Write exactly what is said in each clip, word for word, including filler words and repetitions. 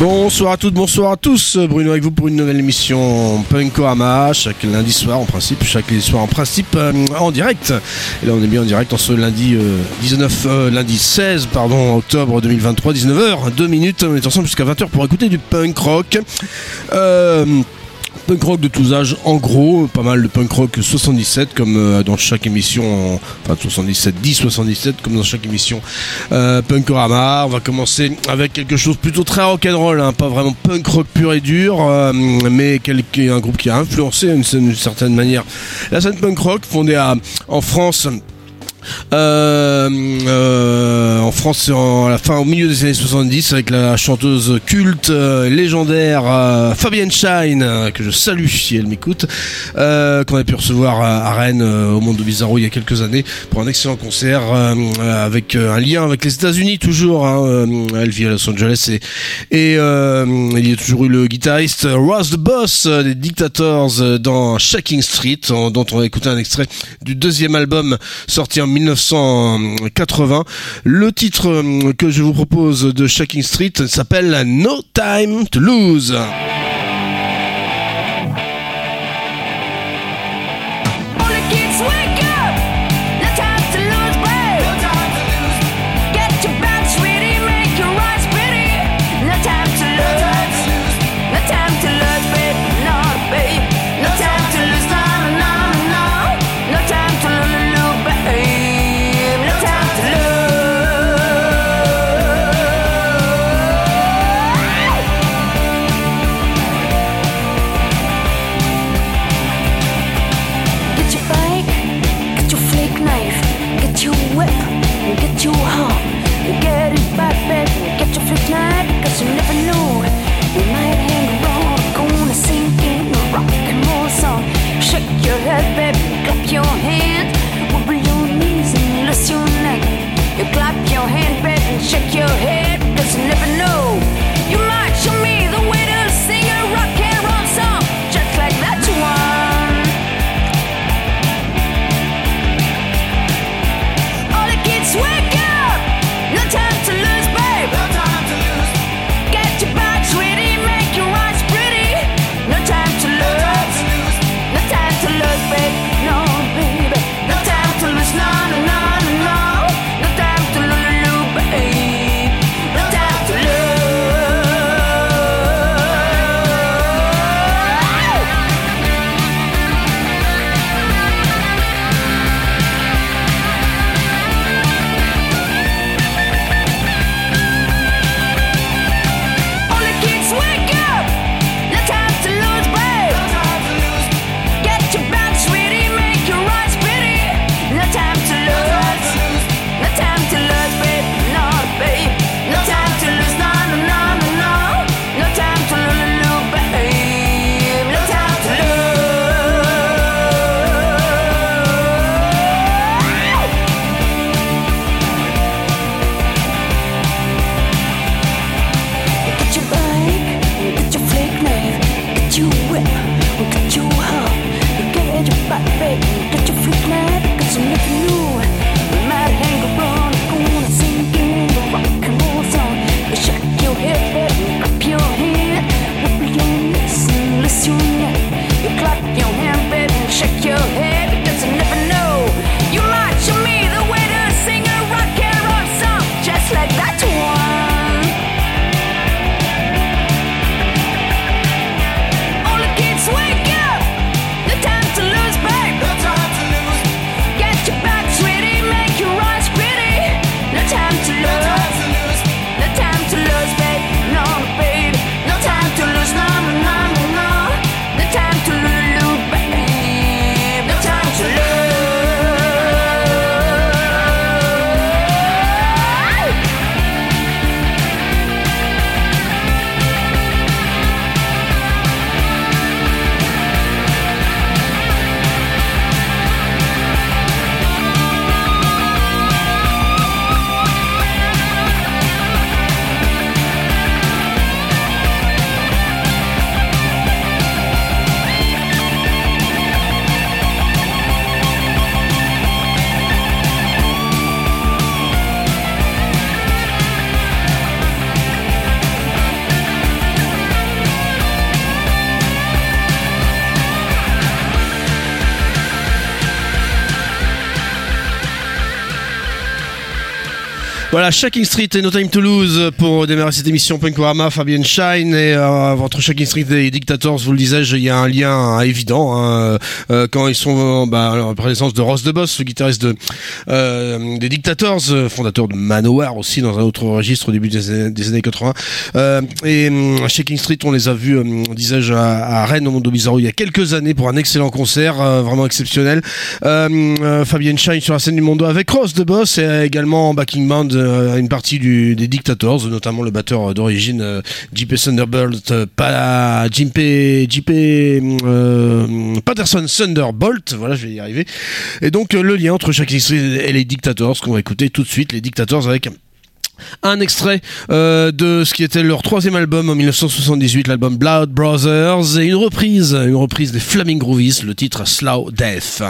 Bonsoir à toutes, bonsoir à tous. Bruno avec vous pour une nouvelle émission Punkorama, chaque lundi soir en principe, chaque lundi soir en principe euh, en direct. Et là on est bien en direct en ce lundi euh, dix-neuf, euh, lundi seize pardon, octobre deux mille vingt-trois, dix-neuf heures, deux minutes. On est ensemble jusqu'à vingt heures pour écouter du punk rock. Euh, Punk rock de tous âges, en gros, pas mal de punk rock soixante-dix-sept comme euh, dans chaque émission, en, enfin soixante-dix-sept, dix soixante-dix-sept comme dans chaque émission euh, Punkorama. On va commencer avec quelque chose plutôt très rock'n'roll, hein, pas vraiment punk rock pur et dur, euh, mais quelque, un groupe qui a influencé d'une, d'une certaine manière la scène punk rock, fondée à, en France. Euh, euh, en France, en, à la fin, au milieu des années soixante-dix, avec la chanteuse culte, euh, légendaire euh, Fabienne Shine, euh, que je salue si elle m'écoute, euh, qu'on a pu recevoir à, à Rennes euh, au Mondo Bizarro il y a quelques années pour un excellent concert euh, avec euh, un lien avec les États-Unis toujours. Hein, euh, elle vit à Los Angeles et, et euh, il y a toujours eu le guitariste Ross the Boss euh, des Dictators euh, dans Shaking Street, en, dont on va écouter un extrait du deuxième album sorti en mille neuf cent quatre-vingts. Le titre que je vous propose de Shaking Street s'appelle No Time to Lose. Thank you. Voilà, Shaking Street et No Time to Lose pour démarrer cette émission Punkorama, Fabian Shine et euh, entre Shaking Street et Dictators, vous le disais, il y a un lien évident hein, euh, quand ils sont bah, en présence de Ross the Boss, le guitariste de, euh, des Dictators, fondateur de Manowar aussi dans un autre registre au début des, des années quatre-vingts. Euh, et euh, Shaking Street, on les a vus, euh, disais-je, à, à Rennes au Mondo Bizarro il y a quelques années pour un excellent concert, euh, vraiment exceptionnel. Euh, euh, Fabian Shine sur la scène du Mondo avec Ross the Boss et également en backing band euh, une partie du, des Dictators, notamment le batteur d'origine euh, J P Thunderbolt, euh, pas J P J P euh, Patterson Thunderbolt, voilà, je vais y arriver. Et donc euh, le lien entre Shaking Street et les Dictators qu'on va écouter tout de suite, les Dictators avec un extrait euh, de ce qui était leur troisième album en dix-neuf cent soixante-dix-huit, l'album Blood Brothers, et une reprise, une reprise des Flaming Groovies, le titre Slow Death.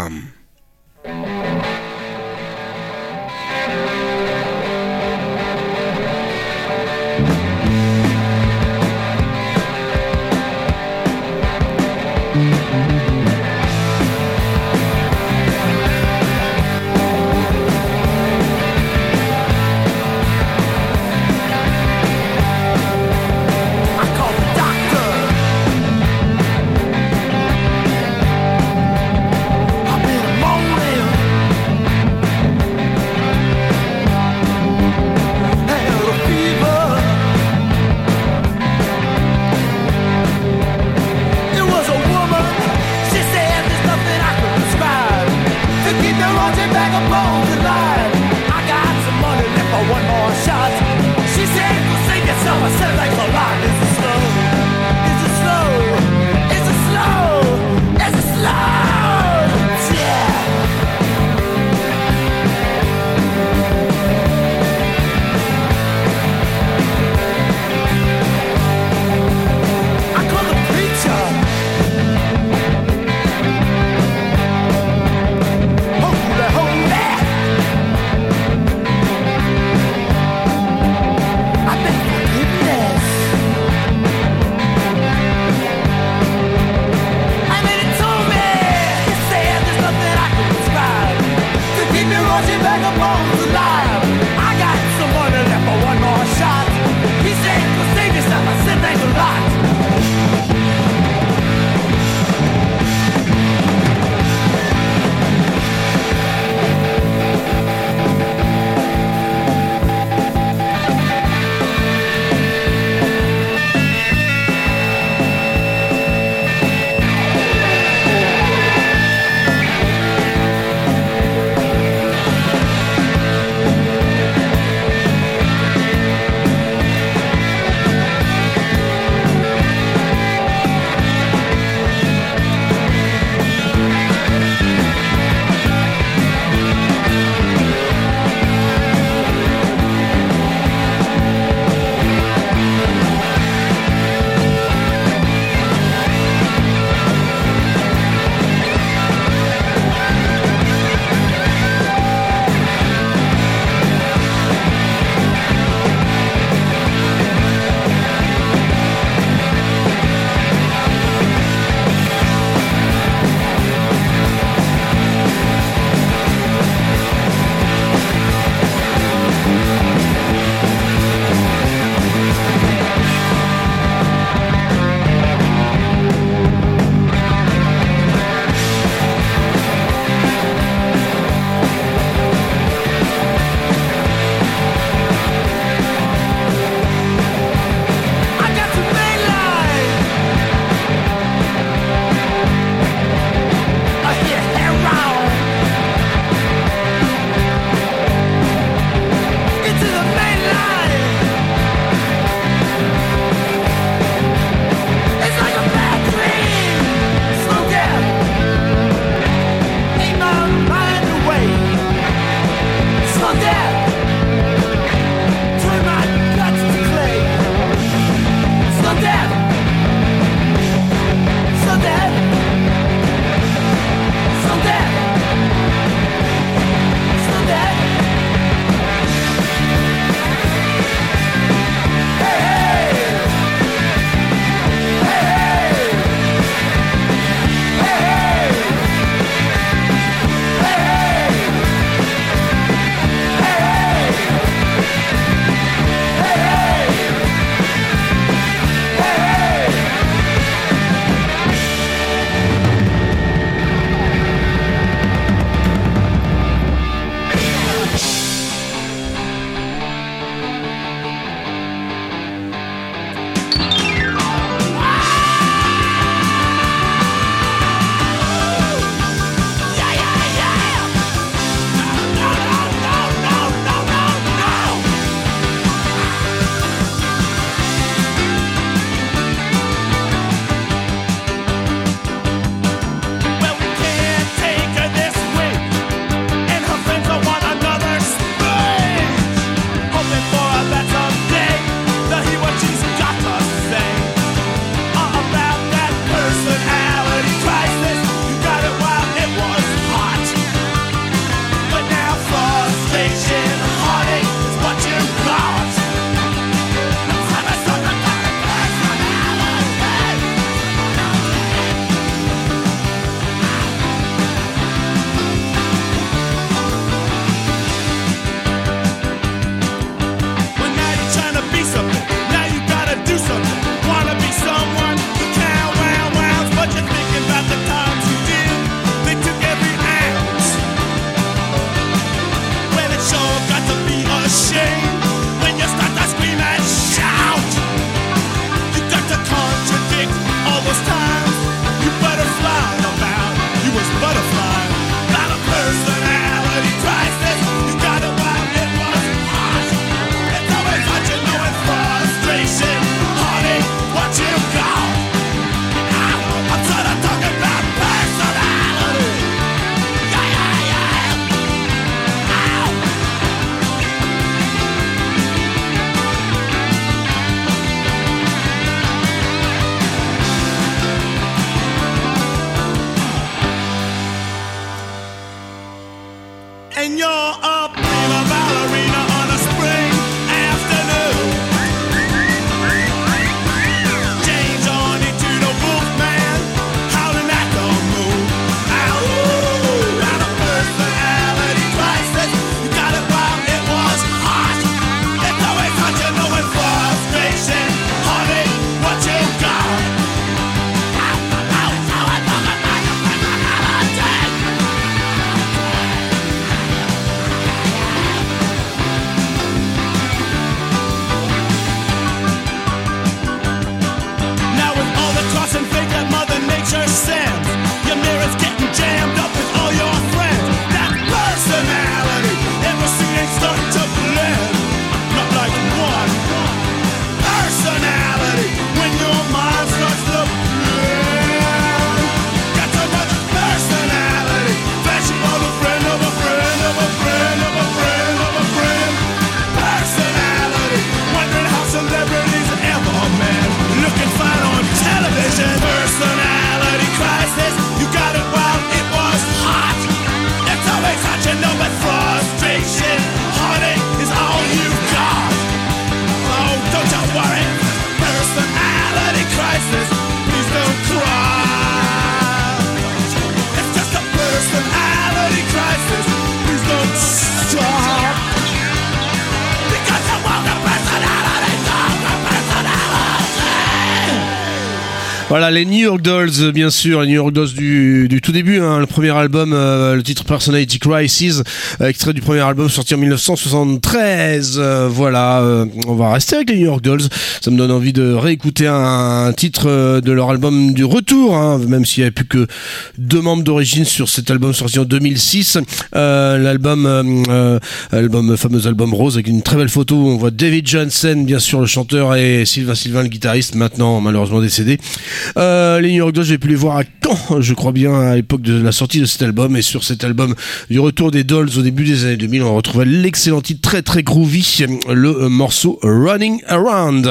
Voilà, les New York Dolls, bien sûr, les New York Dolls du, du tout début, hein, le premier album, euh, le titre Personality Crisis, euh, extrait du premier album sorti en dix-neuf cent soixante-treize. Euh, voilà, euh, on va rester avec les New York Dolls. Ça me donne envie de réécouter un, un titre euh, de leur album du retour, hein, même s'il n'y avait plus que deux membres d'origine sur cet album sorti en deux mille six. Euh, l'album, euh, album, fameux album Rose, avec une très belle photo où on voit David Johnson, bien sûr, le chanteur, et Sylvain Sylvain, le guitariste, maintenant malheureusement décédé. Euh, les New York Dolls, j'ai pu les voir à Caen, je crois bien, à l'époque de la sortie de cet album. Et sur cet album du retour des Dolls au début des années deux mille, on retrouvait l'excellent titre très très groovy, le morceau Running Around.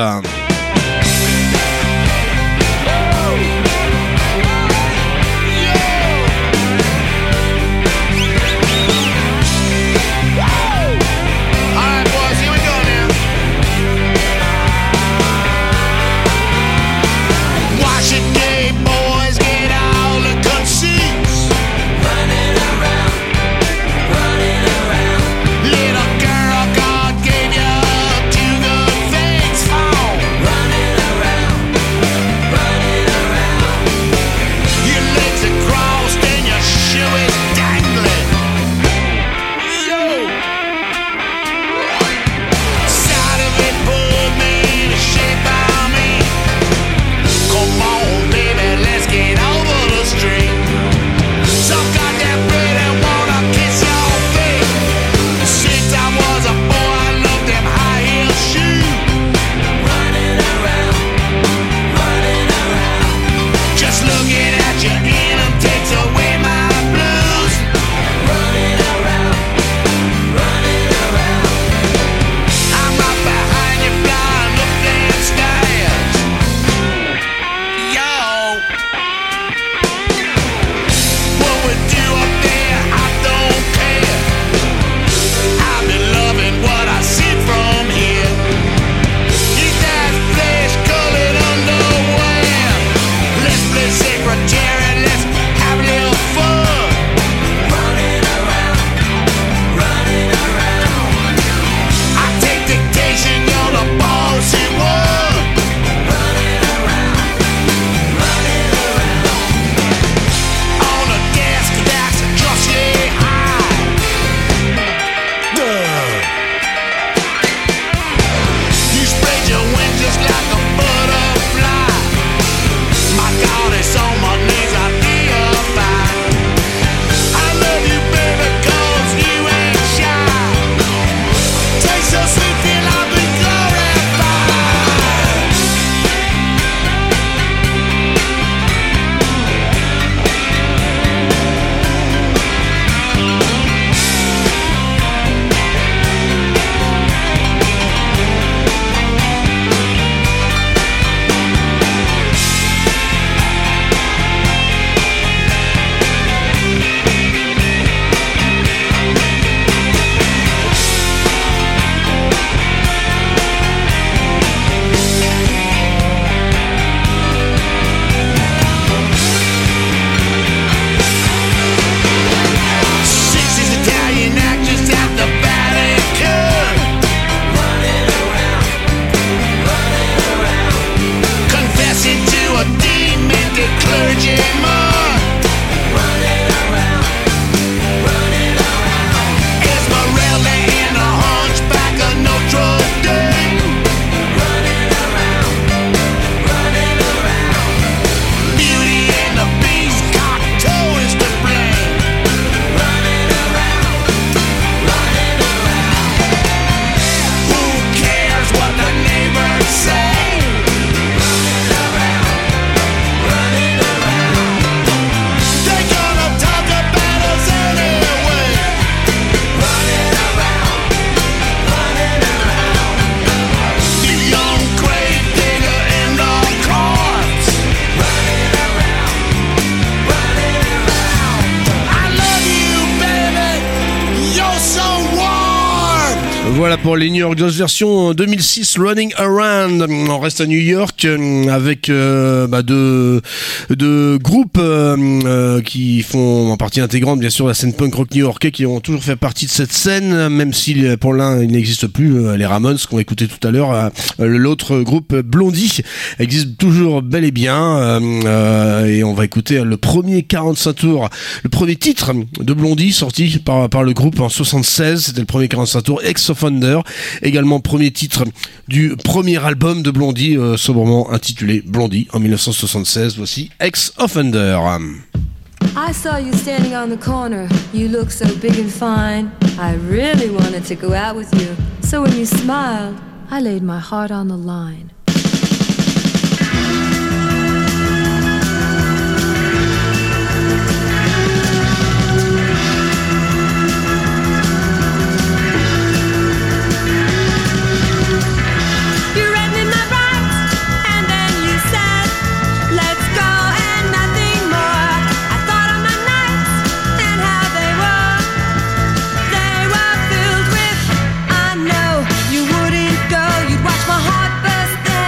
Little girl, God gave you two good things. Oh, Voilà pour les New York Dolls version deux mille six Running Around. On reste à New York avec euh, bah, deux, deux groupes euh, qui font en partie intégrante bien sûr la scène punk rock new-yorkais, qui ont toujours fait partie de cette scène, même si pour l'un il n'existe plus, les Ramones qu'on a écouté tout à l'heure. L'autre groupe Blondie existe toujours bel et bien, euh, et on va écouter le premier quarante-cinq tours, le premier titre de Blondie sorti par, par le groupe en soixante-seize. C'était le premier quarante-cinq tours, Ex Offender, également premier titre du premier album de Blondie, euh, sobrement intitulé Blondie en dix-neuf cent soixante-seize. Voici Ex Offender. I saw you standing on the corner. You look so big and fine. I really wanted to go out with you. So when you smiled, I laid my heart on the line. Watch my heart burst.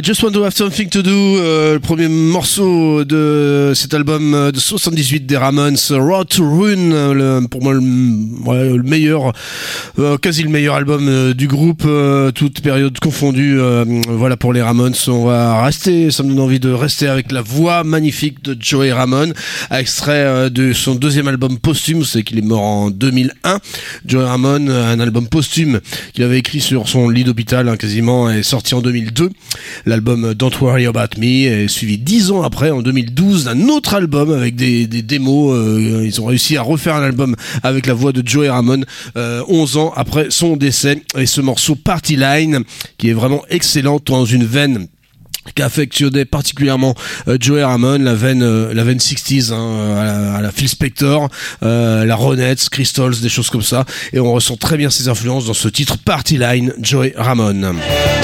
Just Want to Have Something to Do, euh, le premier morceau de cet album de soixante-dix-huit des Ramones, Road to Ruin, le, pour moi le, ouais, le meilleur, euh, quasi le meilleur album euh, du groupe, euh, toute période confondue. Euh, voilà pour les Ramones, on va rester, ça me donne envie de rester avec la voix magnifique de Joey Ramone, extrait euh, de son deuxième album posthume, vous savez qu'il est mort en deux mille un. Joey Ramone, un album posthume qu'il avait écrit sur son lit d'hôpital, hein, quasiment, est sorti en deux mille deux. L'album Don't Worry About Me est suivi dix ans après, en deux mille douze, d'un autre album avec des, des démos. Euh, ils ont réussi à refaire un album avec la voix de Joey Ramone euh, onze ans après son décès. Et ce morceau Party Line, qui est vraiment excellent dans une veine qu'affectionnait particulièrement euh, Joey Ramone, la veine euh, la veine soixante, hein, à, la, à la Phil Spector, euh, la Ronettes, Crystals, des choses comme ça, et on ressent très bien ses influences dans ce titre Party Line, Joey Ramone.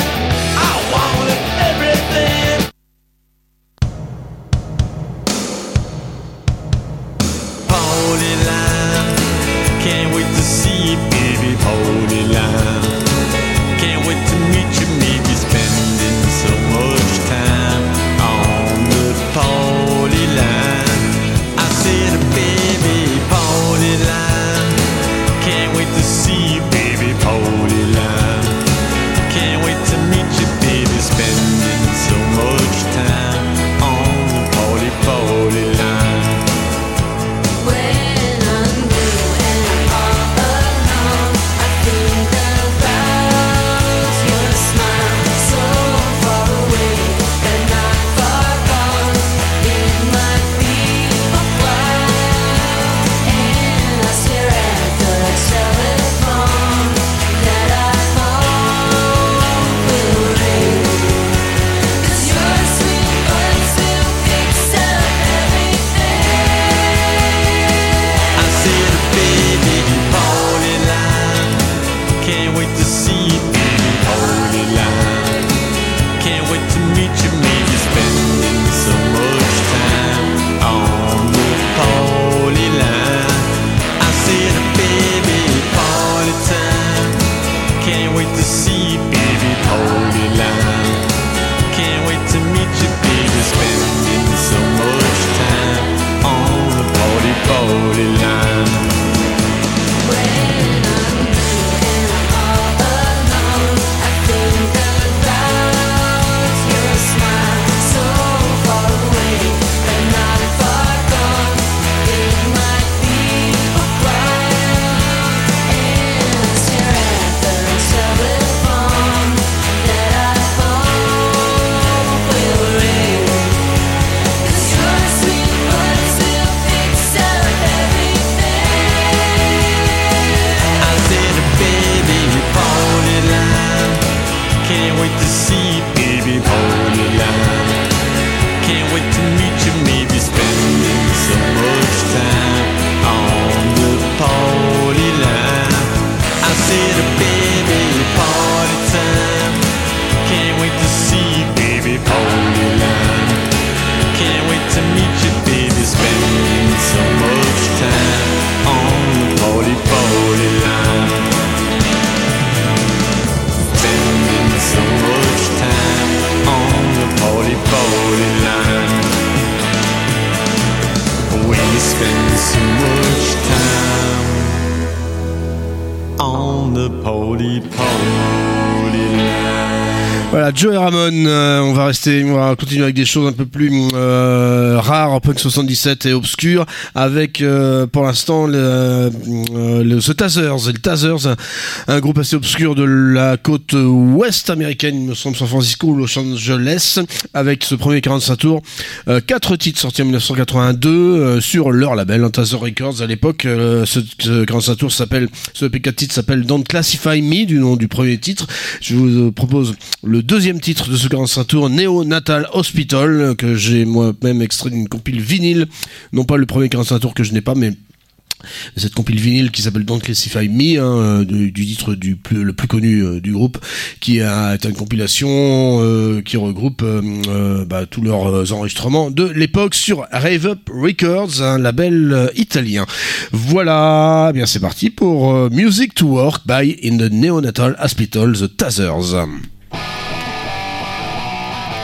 Voilà, Joey Ramone, euh, on va rester, on va continuer avec des choses un peu plus euh, rares en punk soixante-dix-sept et obscures, avec euh, pour l'instant le, euh, le The Tazers, les Tazers, un, un groupe assez obscur de la côte ouest américaine, il me semble San Francisco ou Los Angeles, avec ce premier quarante-cinq tours, euh, quatre titres sortis en dix-neuf cent quatre-vingt-deux euh, sur leur label, hein, Tazer Records à l'époque. Euh, ce, ce quarante-cinq tours s'appelle, ce E P quatre titres s'appelle Don't Classify Me, du nom du premier titre. Je vous propose le deuxième titre de ce quarante-cinq tours, Neonatal Hospital, que j'ai moi-même extrait d'une compile vinyle, non pas le premier quarante-cinq tours que je n'ai pas, mais cette compile vinyle qui s'appelle Don't Classify Me, hein, du, du titre du plus, le plus connu euh, du groupe, qui a, est une compilation euh, qui regroupe euh, euh, bah, tous leurs enregistrements de l'époque sur Rave Up Records, un label euh, italien. Voilà, eh bien c'est parti pour euh, Music to Work by In the Neonatal Hospital, The Tazers.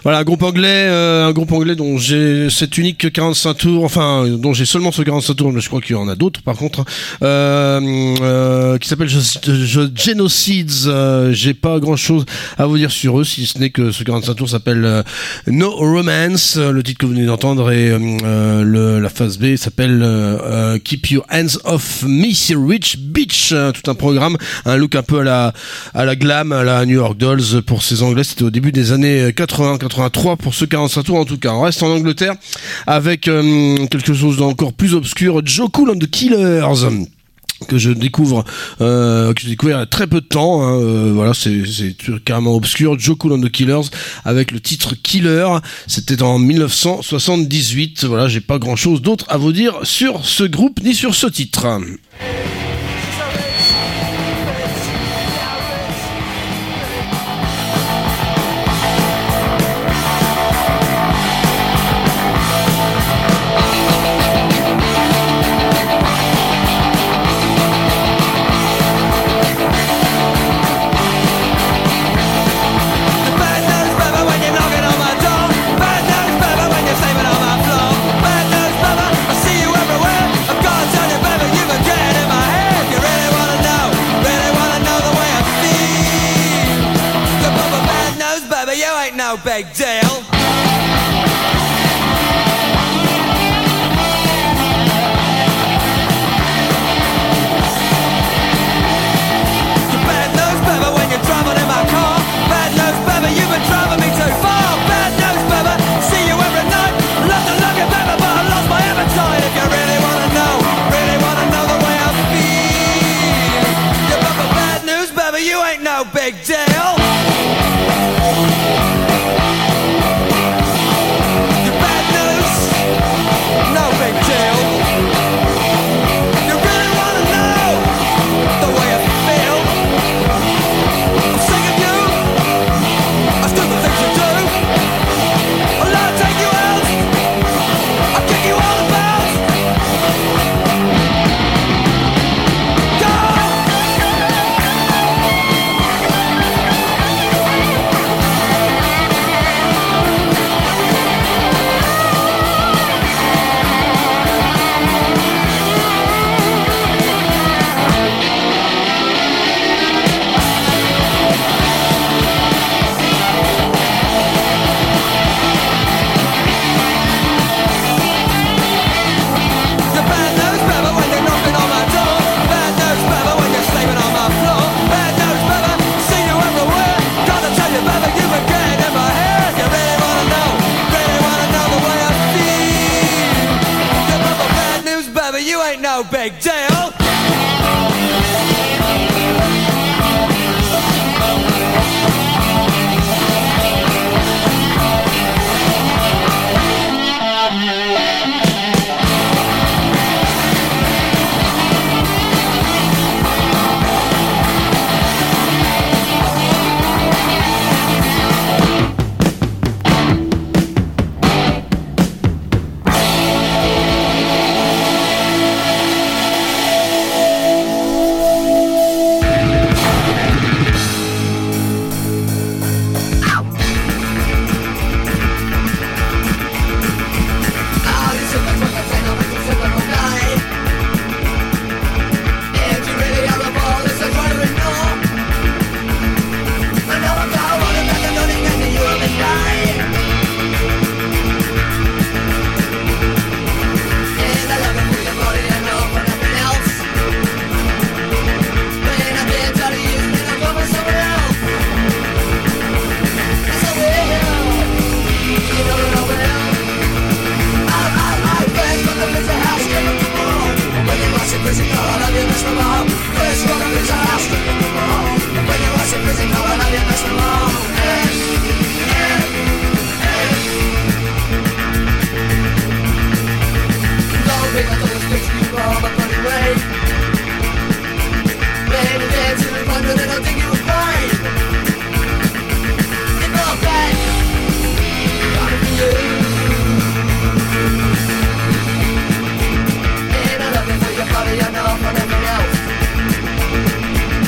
Voilà, un groupe anglais, euh, un groupe anglais dont j'ai cet unique quarante-cinq tours, enfin dont j'ai seulement ce quarante-cinq tours, mais je crois qu'il y en a d'autres par contre, euh, euh, qui s'appelle Genocides. Euh, j'ai pas grand chose à vous dire sur eux, si ce n'est que ce quarante-cinq tours s'appelle euh, No Romance, le titre que vous venez d'entendre, et euh, le, la phase B s'appelle euh, euh, Keep Your Hands Off Missy Rich Bitch, tout un programme, un look un peu à la à la glam, à la New York Dolls pour ces anglais. C'était au début des années quatre-vingts quatre-vingt-trois pour ce quarante-cinq tours en tout cas. On reste en Angleterre avec euh, quelque chose d'encore plus obscur, Joe Cool and the Killers, que je découvre euh, que j'ai découvert il y a très peu de temps, hein. euh, voilà, c'est c'est carrément obscur. Joe Cool and the Killers avec le titre Killer, c'était en mille neuf cent soixante-dix-huit. Voilà, j'ai pas grand chose d'autre à vous dire sur ce groupe ni sur ce titre. Big deal. Bad news, baby, when you're driving in my car. Bad news, baby, you've been driving me too far. Bad news, baby, see you every night. Love to love you, baby, but I lost my appetite. If you really wanna know, really wanna know the way I feel, you're but bad news, baby, you ain't no big deal. Big deal.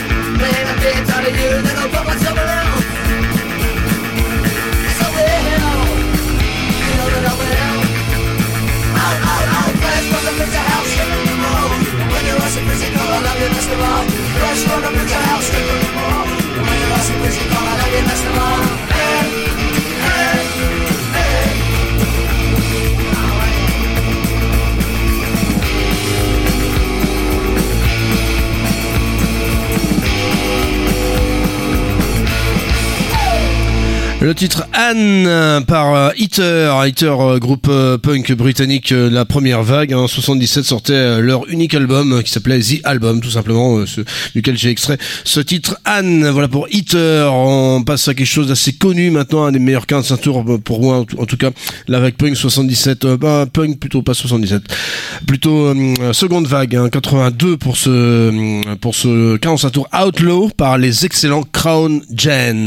Out of you, then I'll put myself around. So we're Le titre Anne par Heather, Heather, groupe punk britannique, la première vague. En soixante-dix-sept sortait leur unique album qui s'appelait The Album, tout simplement, ce, duquel j'ai extrait ce titre Anne. Voilà pour Heather. On passe à quelque chose d'assez connu maintenant, un des meilleurs quinze tours pour moi, en tout, en tout cas, la vague punk soixante-dix-sept, euh, bah, punk plutôt pas soixante-dix-sept, plutôt euh, seconde vague, hein, quatre-vingt-deux pour ce pour ce quinze tours Outlaw par les excellents Crown Gen.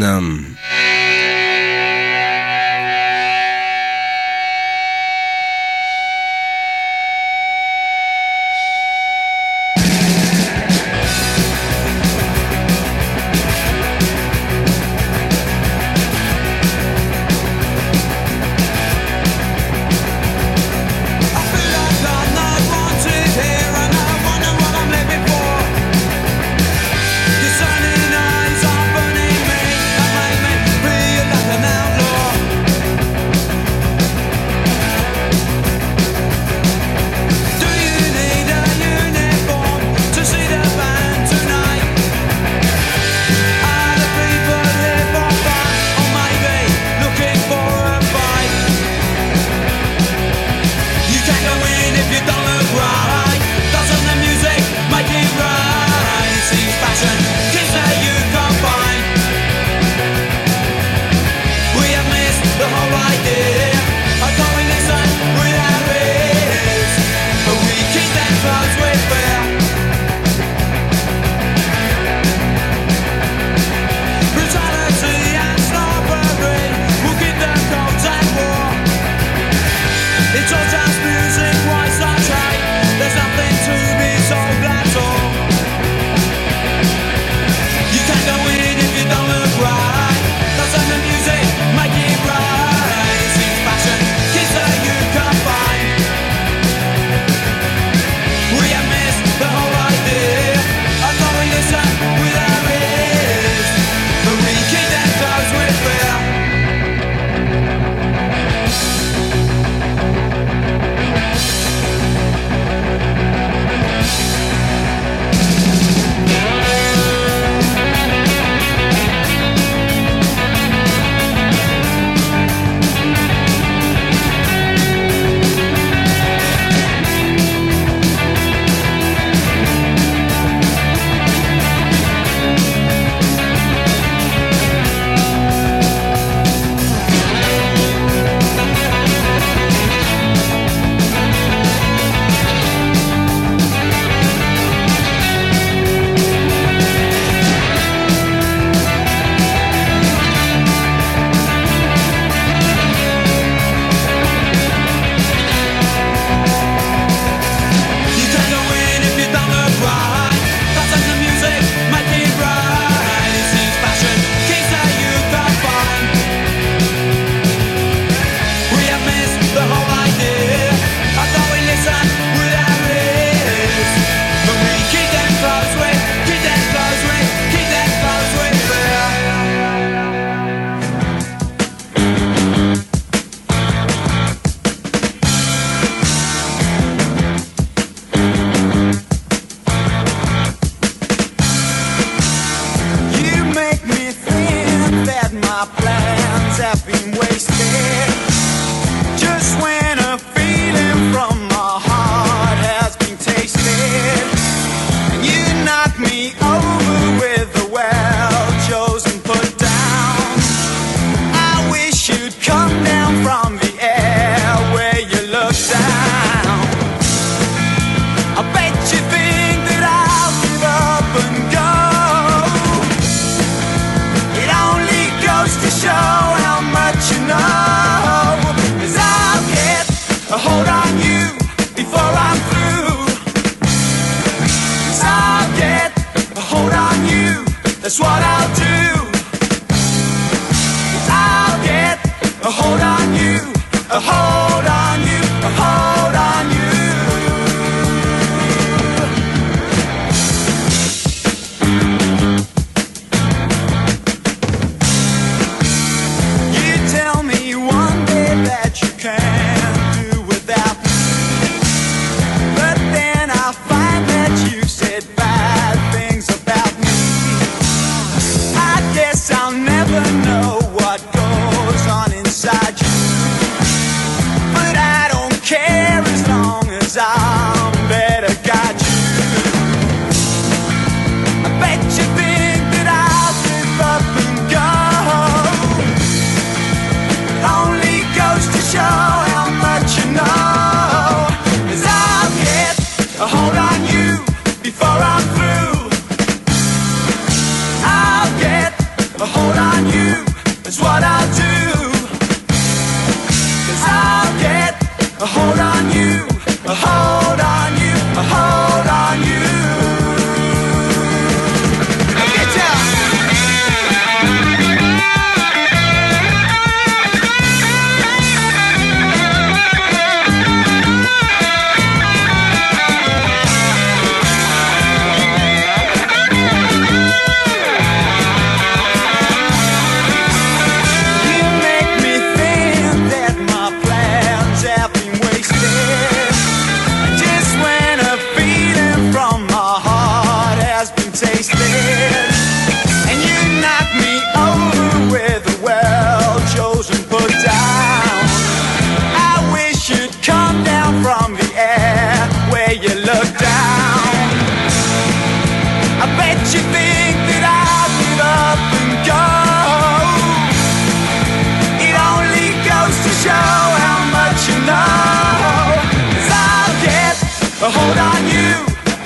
Hold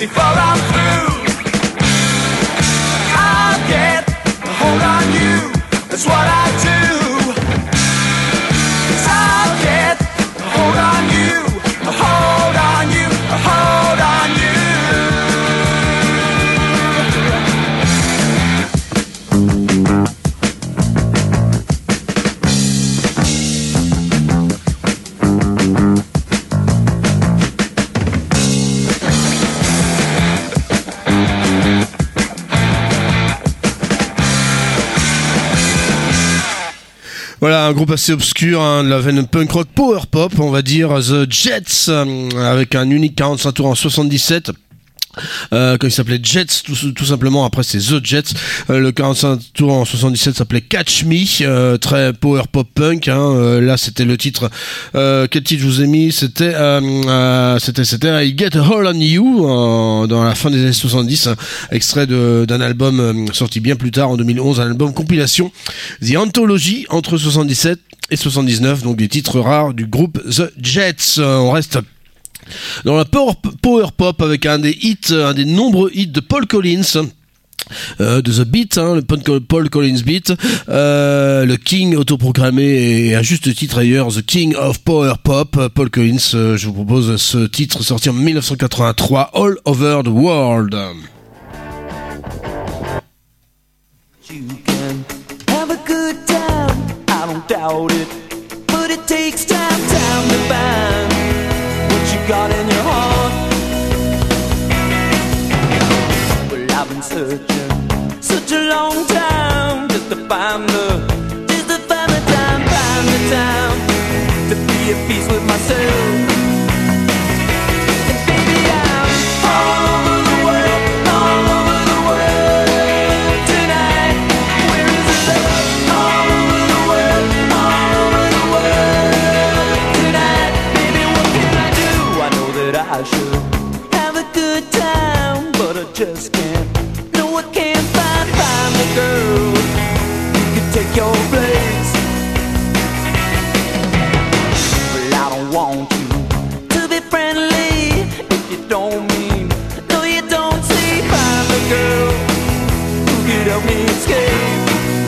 before I'm through. I'll get a hold on you, that's what I do. I'll get a hold on you, a hold on you, a hold on you. Voilà, un groupe assez obscur, hein, de la veine punk rock power pop, on va dire, The Jets, euh, avec un unique quarante-cinq tours en soixante-dix-sept. Euh, quand il s'appelait Jets, tout, tout simplement, après c'est The Jets. Euh, le quarante-cinq tours en soixante-dix-sept s'appelait Catch Me, euh, très power pop punk, hein. Euh, là c'était le titre, euh, quel titre je vous ai mis, c'était euh, euh, c'était c'était I Get a Hold on You, euh, dans la fin des années soixante-dix, hein, extrait de, d'un album euh, sorti bien plus tard en deux mille onze, un album compilation The Anthology, entre soixante-dix-sept et soixante-dix-neuf, donc des titres rares du groupe The Jets. Euh, on reste dans la power, power pop avec un des hits, un des nombreux hits de Paul Collins, euh, de The Beat, hein, le Paul Collins Beat, euh, le King autoproclamé et à juste titre ailleurs, The King of Power Pop, Paul Collins. Euh, je vous propose ce titre sorti en dix-neuf cent quatre-vingt-trois, All Over the World. You can have a good time, I don't doubt it, but it takes time, time to find what you got in your heart. Well, I've been searching such a long time just to find the, just to find the time, find the time to be at peace with myself. And baby, I'm all over the world, all over the world tonight. Where is the love? All over the world, all over the world tonight. Baby, what can I do? I know that I should have a good time, but I just can't. No, I can't find, find the girl who could take your place. Well, I don't want you to be friendly if you don't mean, no, you don't see. Find the girl who could help me escape.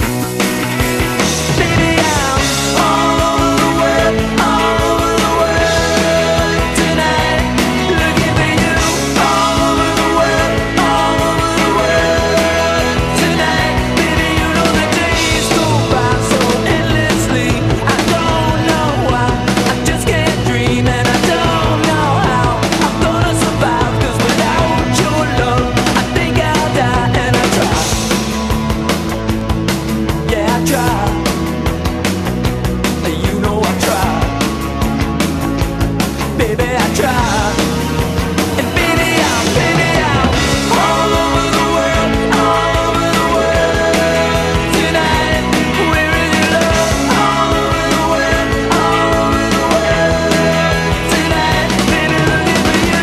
Baby, I'm all over the world, all over the world tonight. Looking for you, all over the world, all over the world tonight. Baby, you know the days go by so endlessly. I don't know why, I just can't dream, and I don't know how I'm gonna survive. 'Cause without your love, I think I'll die. And I try, yeah, I try. You know I try, baby, I try. And baby, I'm, baby, I'm all over the world, all over the world tonight. Where is your love? All over the world, all over the world tonight. Baby, looking for you.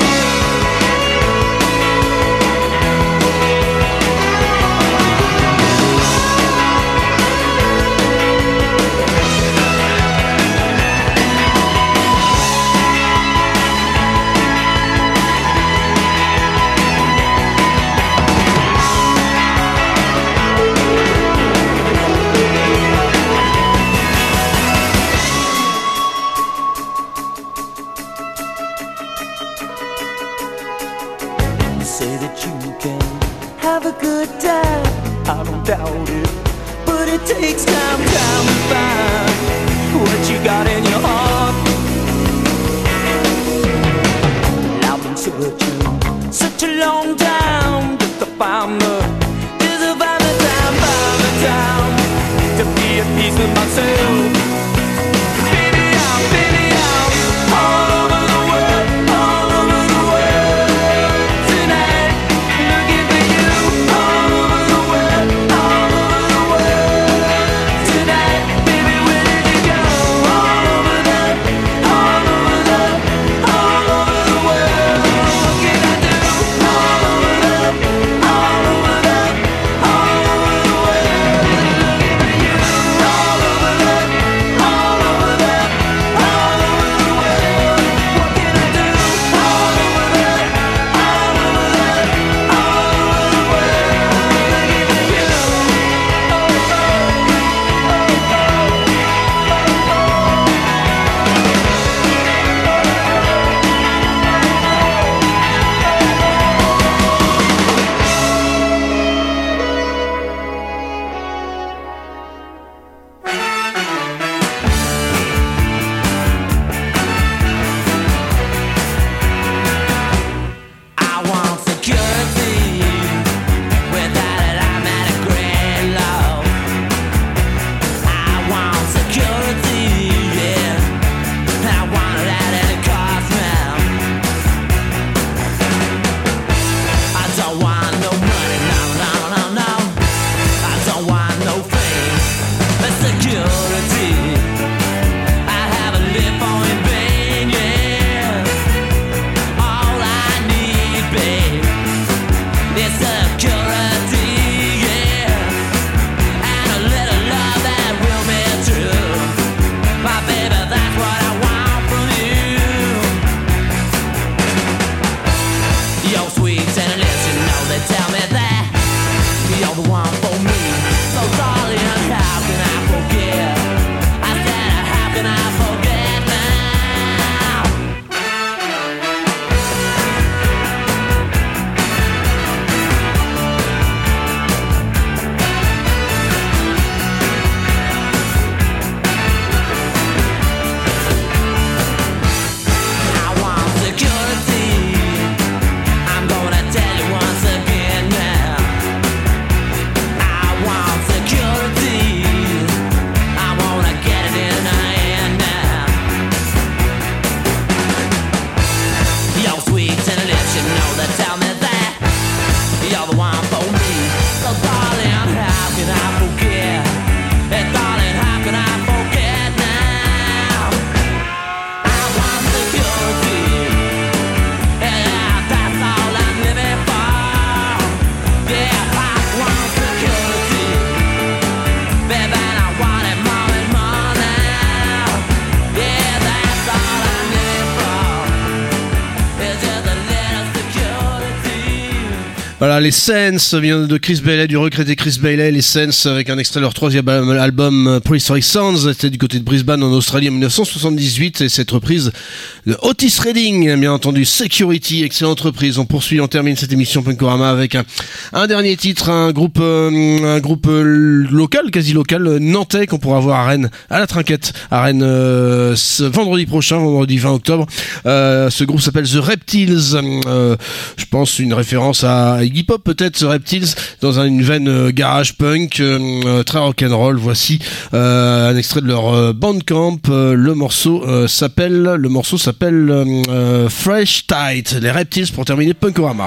You say that you can have a good time, I don't doubt it, but it takes time, time to find what you got in your heart. I've been searching such a long time just to find the, just to find the time, find the time to be at peace with myself. Baby, I'm, baby, I'm all over the world, all over the world tonight. Looking for you, all over the world, all over the world tonight. Baby, where did you go? All over the, all over the, all over the world. What can I do? All over the, all over the, all over the world. Looking for you, all over the, Voilà, les Sense vient de Chris Bailey, du regretté Chris Bailey, les Sense avec un extrait de leur troisième album Prehistoric Sounds, c'était du côté de Brisbane en Australie en dix-neuf cent soixante-dix-huit, et cette reprise de Otis Redding, bien entendu, Security, excellente reprise. On poursuit, on termine cette émission Punkorama avec un, un dernier titre, un groupe, euh, un groupe euh, local, quasi local, euh, nantais, qu'on pourra voir à Rennes, à la Trinquette, à Rennes, euh, ce vendredi prochain, vendredi vingt octobre. Euh, ce groupe s'appelle The Reptiles, euh, je pense une référence à Iggy Pop peut-être, The Reptiles, dans une veine euh, garage punk, euh, très rock'n'roll. Voici euh, un extrait de leur euh, Bandcamp. Euh, le morceau euh, s'appelle, le morceau s'appelle euh, Fresh Tight. Les Reptiles pour terminer Punkorama.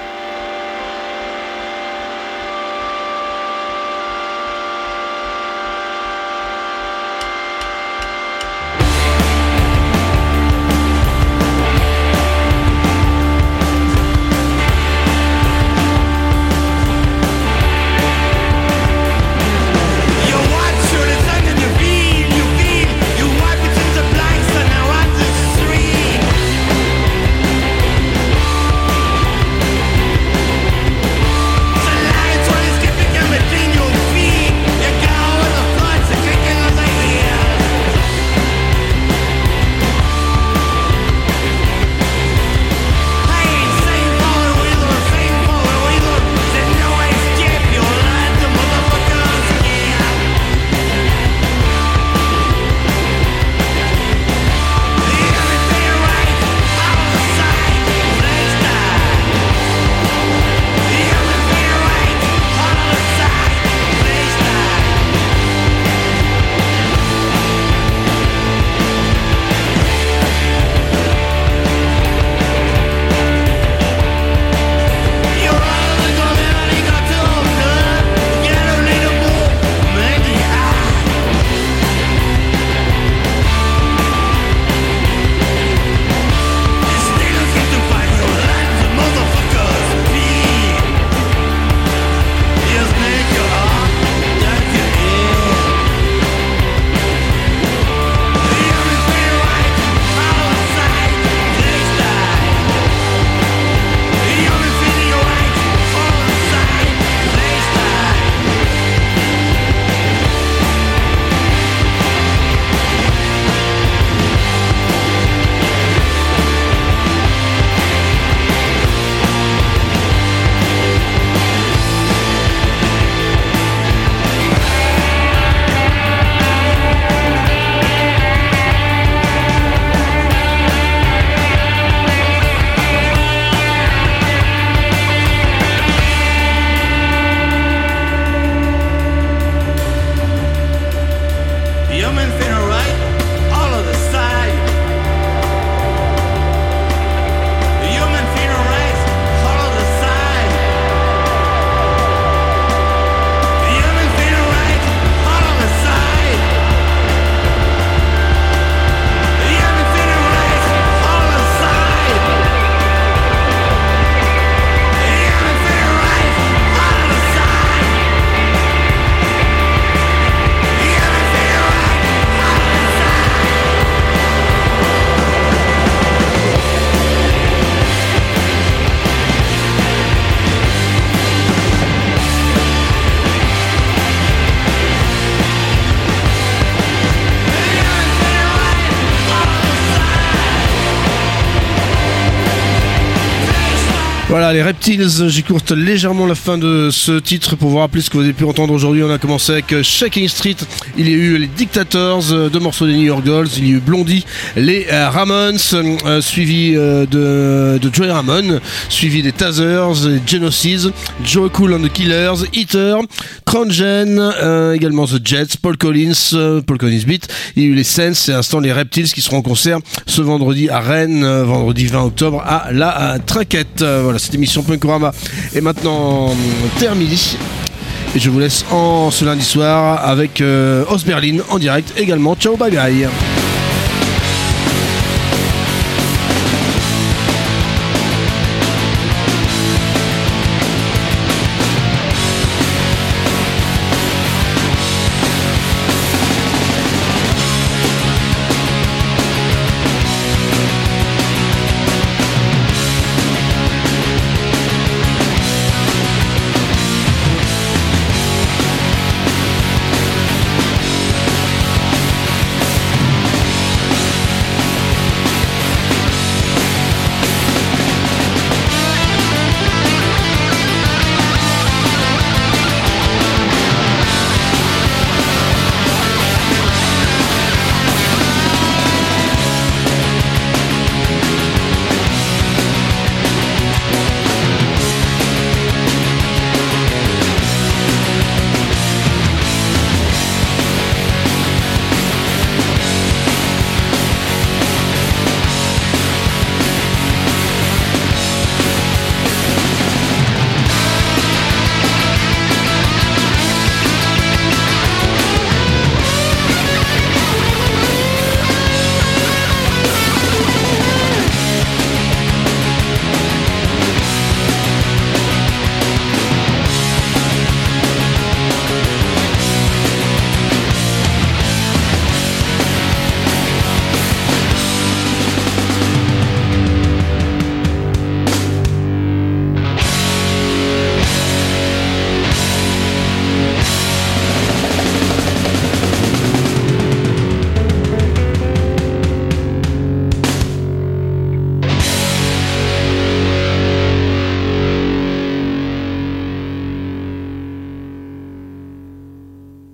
Voilà, les Reptiles, j'écourte légèrement la fin de ce titre pour vous rappeler ce que vous avez pu entendre aujourd'hui. On a commencé avec Shaking Street, il y a eu les Dictators, deux morceaux des New York Dolls, il y a eu Blondie, les euh, Ramones, euh, suivi euh, de, de Joey Ramone, suivi des Tazers, les Genocides, Joe Cool and the Killers, Eater, Crown Gen, euh, également The Jets, Paul Collins, euh, Paul Collins Beat, il y a eu les Sense et à l'instant les Reptiles qui seront en concert ce vendredi à Rennes, euh, vendredi vingt octobre à la à Trinquette. Euh, voilà. Voilà, cette émission Punkorama est maintenant terminée. Et je vous laisse en ce lundi soir avec euh, Os Berlin en direct également. Ciao, bye bye.